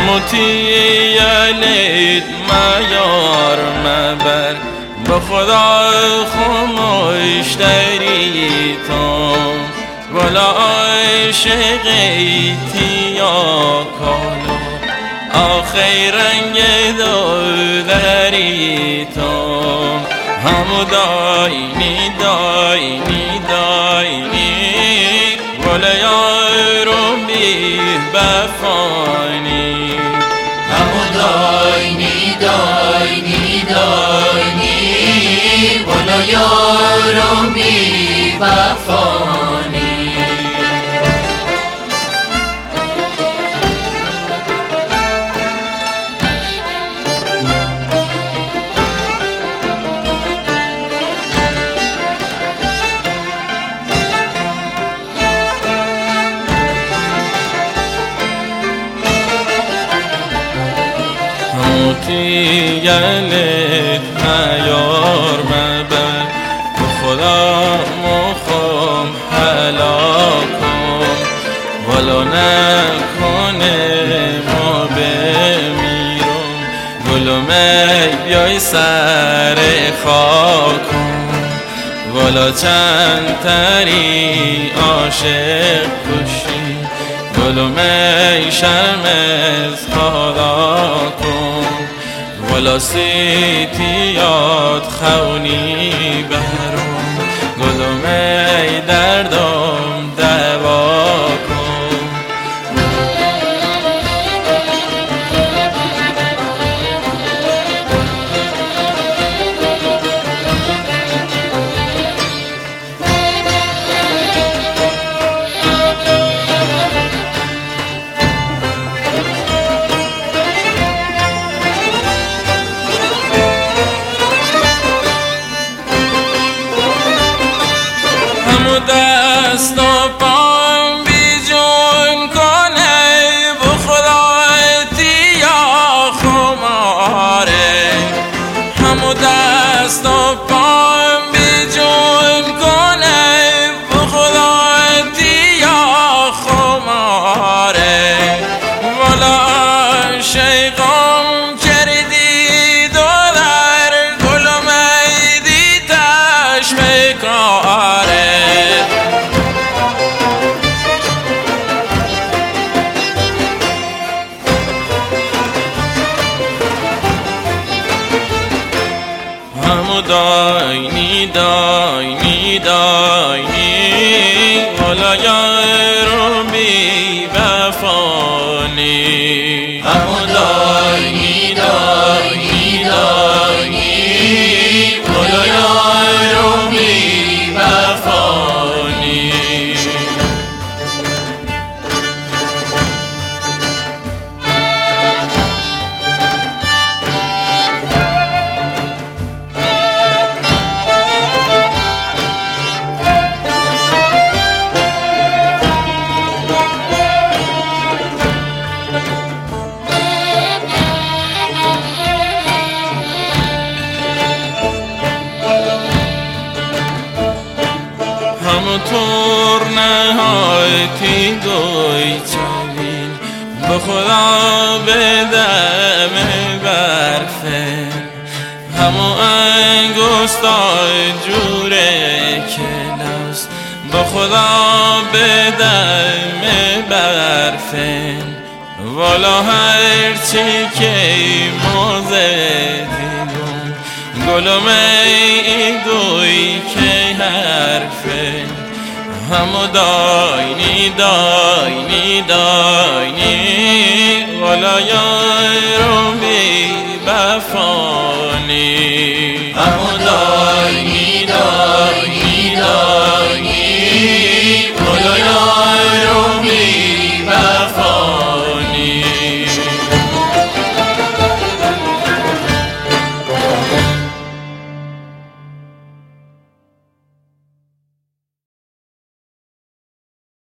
هموتی میار مبر به خدا خموش داری تو ولا عاشقی یا کالو آخر رنگ داری تو همو داینی داینی داینی ولا یارو بی بفانی همو داینی داینی داینی ولا یارو بی بفانی هموتی گلت میار مبر به خدا مخم هلاکم ولا نکنه ما بمیرم گلومه بیای سر خاکم ولا چند تری عاشق کشی گلومه شرم از خدا کن ولا سیتیات خونی برم گلومه دردم دوا کن دست و پام بی جون کنه بخورتی یا خماره همو دست و پام بی جون کنه بخورتی یا خماره ولا شیقم کردی دولار گلوم ایدی تش بکاره همو داینی داینی داینی ولا یارو بی بفانی همو داینی داینی داینی ولا یارو بی بفانی همونطور نهایتی گوی چوین به خدا بدم برفه همون انگوستای جوره کلاس به خدا بدم برفه والا هرچی که موزه دیدم گلوم ای گوی که حرفه همو داینی داینی داینی ولا یارو بی بفانی همو داینی